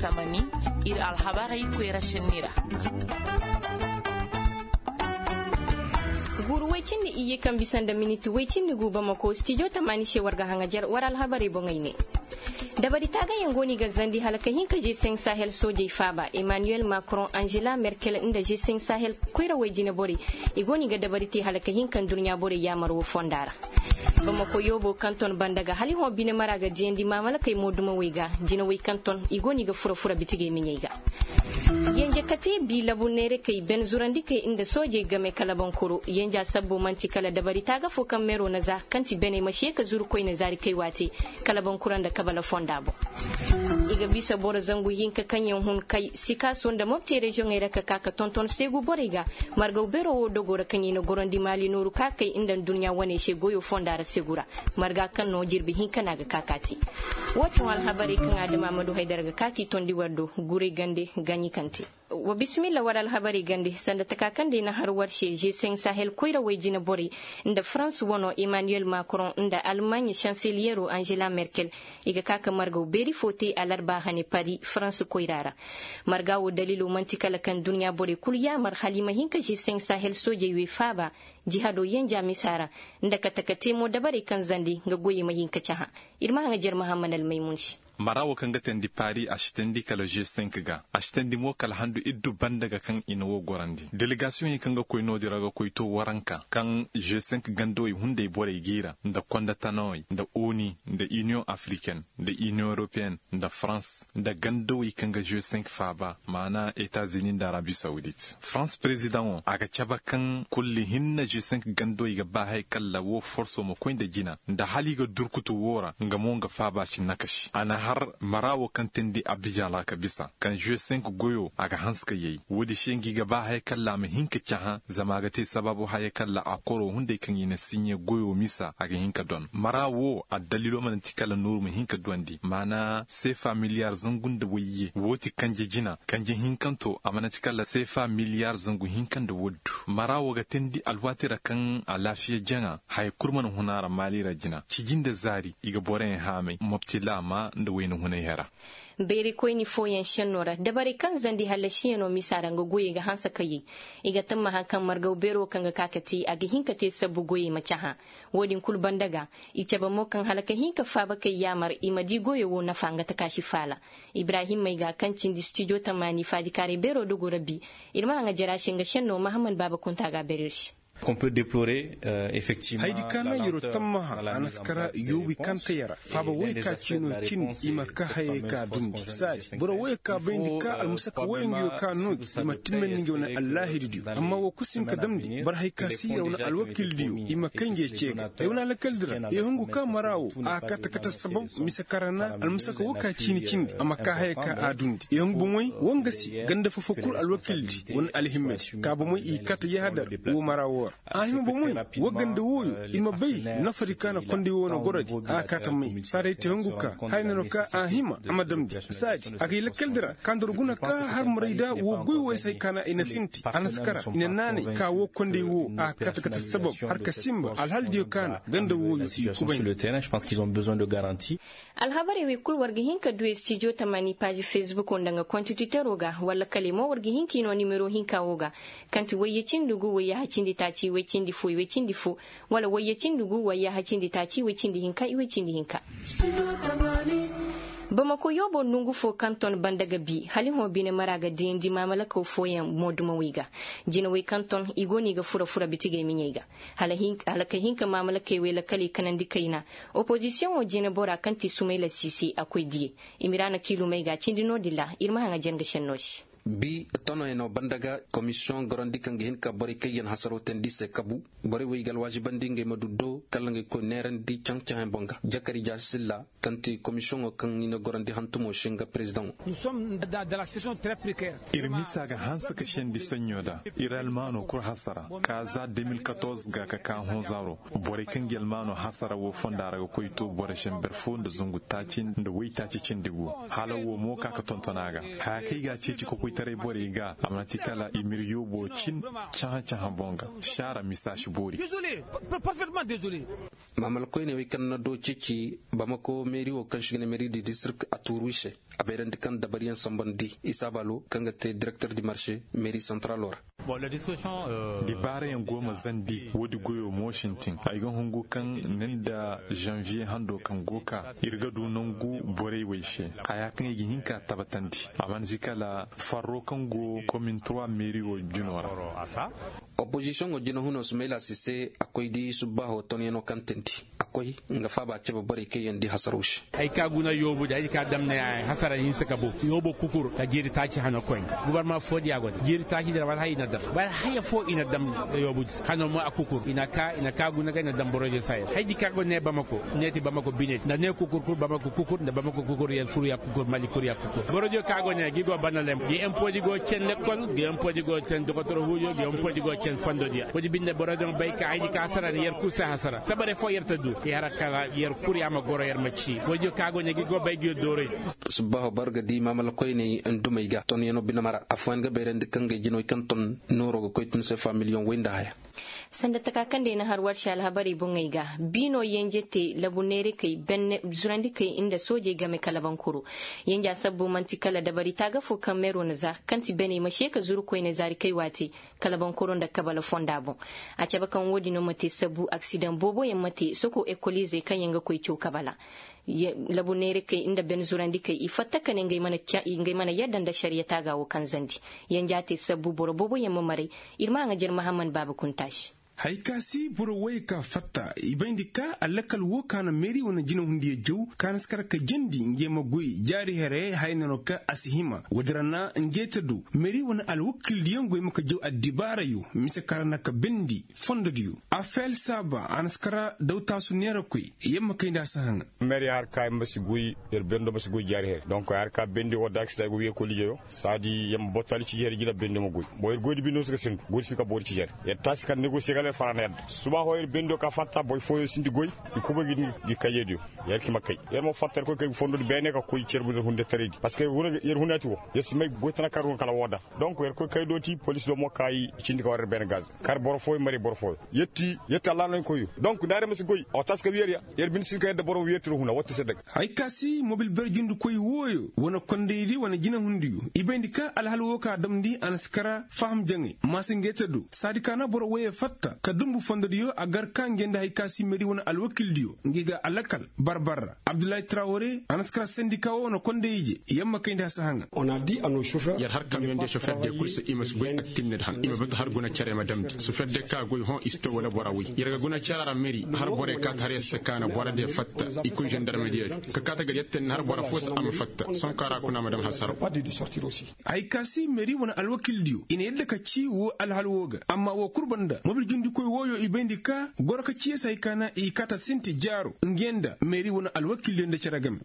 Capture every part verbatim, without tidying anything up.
tamani ir alhabara ikwera shenira guru wecin da iye kan bisan da miniti wecin da guba mako studio tamani she warga hangajar waral habari bongaine da bari ta ganyen goni ga zandi halaka hinka je sen sahel soje faba Emmanuel Macron Angela Merkel inda je sen sahel koira wajina bori igoni ga da bari ti halaka hinkan duniya bori ya marwo fondara Bamako yobo kanton bandaga hali ho bine maraga jendi mamala kay moduma wega jina way kanton igoni ga fura fura bitige minyega yenje kate bi labunere kay ben zurandi kay inda soje game kala bankuru yenja sabbo manti kala dabari taga fo kan mero na za kanti bene mashe ka zuru koy na zari kay wate kala bankuran da kabala fondabo iga bisa bora zangu yinka kanyen hun kay sika sonda mopte region era ka kaka tonton segu boriga marga bero wo dogora kanyi no gorondi mali noru ka kay inda dunya wane she goyo fondara segura marga kan no jirbi hinka naga kakati wacce wal habari kan adama Mamadou Haidara ga kati tondi wardo gure gande ganyi kanti wa bismillah waral habari gande sanda takakande na har warshe je sen sahel koira wajina bori inda France wono Emmanuel Macron inda Allemagne chancelier Angela Merkel iga kaka marga beri fote alarba hane Paris France koirara marga wo dalilu mantikala kan dunya bori kulya mar halima hinka je sen sahel soje we faba jihado yanja misara inda katakate mo dabari kan zandi ga goyi mahinka chaha irma nga jer Muhammad al-Maimunshi marawo kan ga tendi pari ashitendi kala G cinq ga ashitendi mo kala handu iddu bandaga kan ino gorandi delegation yi kan ga koy no diraga koy to waranka kan G cinq gando yi hunde bore gira nda konda tanoy nda oni nda Union Africaine nda Union Européenne nda France nda gando yi kan ga G cinq faba mana États-Unis nda Arabie Saoudite France président aga chaba kan kulli hinna G cinq gando yi ga bahay kala wo forso mo koy nda gina nda haliga durkutu wora nga mo nga faba ci nakashi ana har marawo kan tendi Abidjan la kabisa kan G cinq goyo aga hanska yayi wodi shengi ga ba hay kala mi hinka chaha zama ga te sababu hay kala akoro hunde kan yina sinye goyo misa aga hinka don marawo a dalilo man tikala nuru mi hinka dondi mana sefa miliyar zangun da waye woti kanje jina kanje hinkanto amana tikala sefa miliyar zangu hinkan da woddu marawo ga tendi alwatira kan a lafiya jana hay kurman hunara malira jina cijin da zari iga boren hame mobtila ma da wayno huna yara beri koy ni foyen shenora dabari kan zandi halashiya no misara nga goye ga hansa kayi iga tamma hakan marga bero kan ga kakati aga hinka te sabu goye machaha wodin kul bandaga ice ba mo kan halaka hinka fa ba kai yamar imadi goye wo na fanga ta kashi fala Ibrahim mai ga kancin di studio tamani fadi kare bero dogo rabbi irma nga jira shinga shenno Muhammad Baba kunta ga berirshi qu'on peut déplorer euh, effectivement haydi kana yiro tamma anaskara yobi kanta yara faba way ka chino chin ima ka haye ka dundi sadi boro way ka bendi ka almusaka wayengiyo ka no ima timmen ngi wona Allah hidiyo amma wo kusin ka damdi bar hay ka siya wona alwakil diyo ima kanje cheka ay wona lakaldira e hungu ka marawo a kata kata sabab misakarana almusaka waka chini chindi amma ka haye ka adundi e hungu bomoy wongasi ganda fofokul alwakil di won alhimmet ka bomoy i kata yahada wo marawo ahima bomoy waganda woyo ima bay nafarikana kondi wona goradi a kata mai sare te hunguka haynano ka ahima amadamdi sadi agi lakaldira kandurguna ka har murida wo goy way sai kana ina sinti anaskara ina nane ka wo kondi wo a kata kata sabab har ka simba alhaldiyo kana ganda woyo sur le terrain je pense qu'ils ont besoin de garantie alhabari wi kul wargi hinka duwe studio tamani page Facebook ondanga konti Twitter oga wala kalimo wargi hinki no numero hinka oga kanti waye cindugu waye hacindi taci we cindi fu we cindi fu wala waye cindugu waye hacindi taci we cindi hinka iwe cindi hinka Bamako yobo nungu fo kanton bandaga bi hali ho bine maraga dendi mamala ko foyen moduma wiga jina we kanton igoni ga fura fura bitige minyega hala hin hala ka hinka mamala ke we la kali kanandi kaina opposition o jina bora kanti sumaila sisi akoy die imirana kilu mai ga cindi no dilla irma hanga jenga shennosh bi tono eno bandaga commission gorandi kangi hin ka bari kayen hasaro tendi se kabu bari wigal wajibandi nge maduddo kalange ko nerandi changchang bonga jakari jasilla kanti commission o kan ni gorandi hantumo shinga president nous sommes dans la situation très précaire irmisa ga hansa ka shendi sonyoda iralmano kur hasara kaza deux mille quatorze ga ka kan honzaro bari kangel mano hasara wo fondara ko ito bore shember fondo zungu tachin ndo wi tachi chindigu hala wo mo ka ka tontonaga ha kai ga cici ko tare bore ga amati kala imiriyo bo cin cha cha bonga shara misashi bori désolé parfaitement désolé mamal koy ne wi kan na do cici Bamako mairie o kan shigene mairie du district a Tourouche a beran de kan dabariyan sambandi Isabalo kanga te directeur du marché mairie centrale ora bon la discussion euh di bare en goma zandi wodi goyo Washington ay gon hungu kan nenda janvier hando kan goka irga du nongu bore weishe aya kan yi hinka tabatandi aman zikala farro kan go commune trois mairie o junora asa opposition o jino huno Soumaila Cissé akoy di subaho tonieno kantenti akoy nga faba ceba bari ke yandi hasarush ay ka guna yobu da ay ka damna hasara yin saka bo yobo kukur ka jiri taci hano koy gouvernement fodi ago jiri taci da wal hayna dam wal haya fo ina dam yobu hano mo akukur ina ka ina ka guna ga na dam boroje say haydi ka go ne Bamako neti Bamako binet na ne kukur kur Bamako kukur na Bamako kukur yel kur ya kukur mali kur ya kukur boroje ka go ne gi go banalem gi impodi go chen lekol gi impodi go chen dokotoro hujo gi impodi go chen fondo dia wodi binde boroje bay ka haydi ka hasara yer kusa hasara sabare fo yerta du yara kala yer kur ya ma goro yer machi wodi ka go ne gi go bay gi dore subaho barga di mamal koy ne ndumay ga ton yeno binamara afwan ga beren de kanga jino kanton noro go koy tun se fa million winda haya sanda takakande na harwar shal habari bungaiga bino yenjete labunere kai ben zurandi kai inda soje game kalaban kuru yanja sabbu manti kala da bari taga fu kamero na za kanti bene mashe ka zuru koi ne zari kai wati kalaban kuru da kabala fonda bon a caba kan wodi no mate sabbu accident bobo yamate soko ekolize kan yanga koi ciu kabala labunere kai inda ben zurandi kai ifatta kan ngai mana ngai mana yaddan da shari'a ta gawo kan zandi yanjate sabbu borobobo yamma mare irma ngajer Muhammad Baba Kuntash haikasi buro wai ka fatta ibandi ka alakal wo kana meri wana jina hundi jew kana skar ka jendi nge magui jari here haynano ka asihima wadrana nge tadu meri wana alwakil diyango maka jew adibara yu mise karana ka bendi fondodiyu afel saba anskara dawta su nera koy yemma kayda sahan meri har ka mbasi gui yer bendo mbasi gui jari here donc har ka bendi o dax tay go wi ko lijeyo sadi yem botali ci jeri jila bendi mo gui boy godi bi no suka sentu godi suka bor ci jeri et tas kan négocier faraned suba hoyr bendo ka fatta boy foyo sindi goy ko bagi ni di kayedio yer ki makay yer mo fatter ko kay fondo bene ka koy cerbu hunde taridi parce que yer hunati wo yes may gotana karun kala woda donc yer ko kay doti police do mo kay cindi ko war ben gaz kar bor foyo mari bor foyo yetti yetti Allah nan koy donc ndare masi goy o tas ka wier ya yer bin sin kay de borom wierti huna wotti sedek ay kasi mobil berjindu koy woyo wona kondeydi wona jina hundiyu ibendika al halwo ka damdi anskara faham jangi masingetadu sadikana bor woye fatta kadumbu fondodiyo agar kan genda hay kasi meri wona alwakil diyo ngiga alakal barbarra Abdoulaye Traoré anaskara syndicat wono kondeije yamma kayda sahanga on a dit à nos chauffeurs yar har camion de chauffeur de course imas goy aktimne han ima bata har guna chare madam chauffeur de ka goy hon isto wala borawi yarga guna charara meri har bore ka tare sakana bora de fatta ikun gendarme de ka kata gajetten har bora fos am fatta son kara kuna madam hasar pas de sortir aussi ay kasi meri wona alwakil diyo ina yadda ka ci wo alhalwoga amma wo kurbanda mobil jundi koy woyo ibendika gorka ciesa ikana ikata sinti jaro ngenda meri wona alwakil de charagam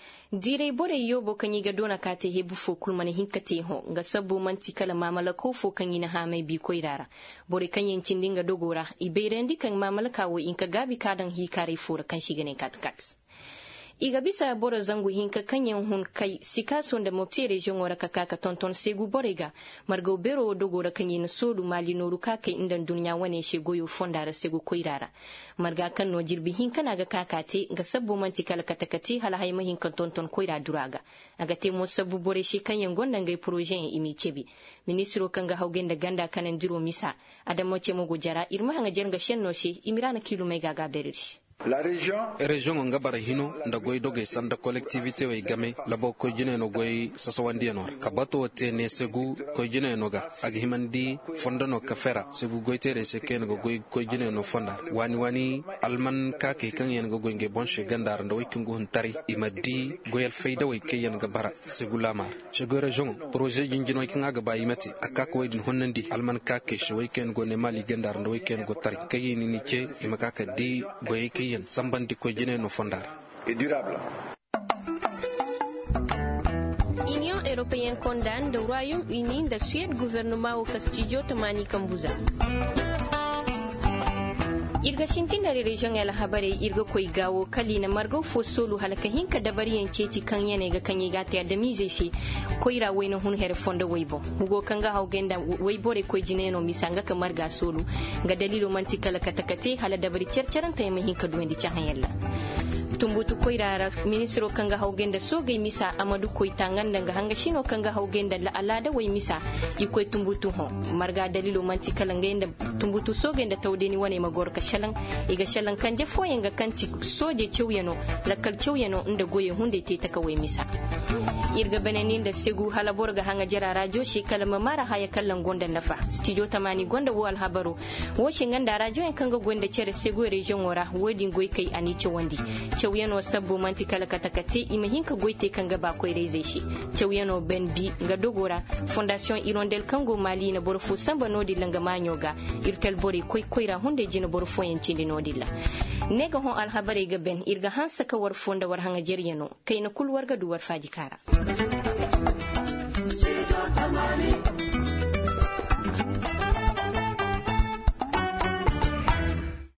dire bore yobo kanyi ga dona kate hebu fo kulman hinkate ho nga sabbu manti kala mamala ko fo kanyi na ha mai bi koirara bore kanyen cindinga dogora iberendi kan mamala kawo inka gabi kadan hi kare fura kan shigane katkat iga bisa bora zangu hinka kanyen hun kai sika sonda mopti region ora kakaka tonton segu borega margo bero dogora kanyen sodu mali noru kaka indan dunya wane she goyo fondara segu koirara marga kan no jirbi hinka naga kakate ga sabbo manti kala katakati hala hay mahin kan tonton koira duraga aga temo sabbu bore she kanyen gonda ngai projet imi chebi ministro kanga haugenda ganda kanan diro misa adamo chemo go jara irma hanga jerga shenno she imirana kilo mega ga berish La région région nga bara hino nda goy doge sanda collectivité way game labo ko jine no goy sasawandi no kabato te ne segu ko jine no ga ag himandi fonda no kafera segu goy tere se ken go goy ko jine no fonda wani wani alman ka ke kan yen go goy nge bonche gandar ndo way kingo huntari imadi goyal fayda way ke yen ga bara segu lamar segu région projet jinjino kin aga bayi mati akka ko din honnandi alman ka ke shoy ken go ne mali gandar ndo way ken go tari kayini ni ce imaka ka di goy ke sambandi ko jine no fondar et durable. Union européenne condamne le Royaume-Uni de Suède gouvernement au Castillo Tamani Kambuza. irga shintin da region el habare irga koi gawo kali na margo fo solu halaka hinka dabari yanceci kan yane ga kan yiga ta da mije shi koira waina hun her fonda waibo hugo kanga haugenda waibo re koi jineno misanga kamar ga solu ga dalilo mantikala katakate hala dabari cerceran ta yama hinka duwendi chahan yalla tumbutu koirara ministro kanga haugenda sogai misa amadu koitangan danga hanga shino kanga haugenda la alada wai misa ikoi tumbutu ho marga dalilo manti kalangenda tumbutu sogenda tawdeni wane magor ka shalan iga shalan kanje foyenga kanti soje chewyano la kal chewyano inda goye hunde te taka wai misa irga benenin da segu halabor ga hanga jara rajo shi kalama mara haya kallan gonda nafa studio tamani gonda wal habaro wo shinganda rajo en kanga gonda cere segu region wora wodi goy kai ani chewandi Chawyano sabbo manti kala katakate imahinka goite kanga ba koy reze shi Chawyano ben bi ga dogora fondation irondel kango mali na borfo samba nodi langa manyoga irtel bori koy koyra hunde jina borfo yancinde nodi la nega hon al habare ga ben irga hansa ka war fonda war hanga jeriyano kayna kul warga du war faji kara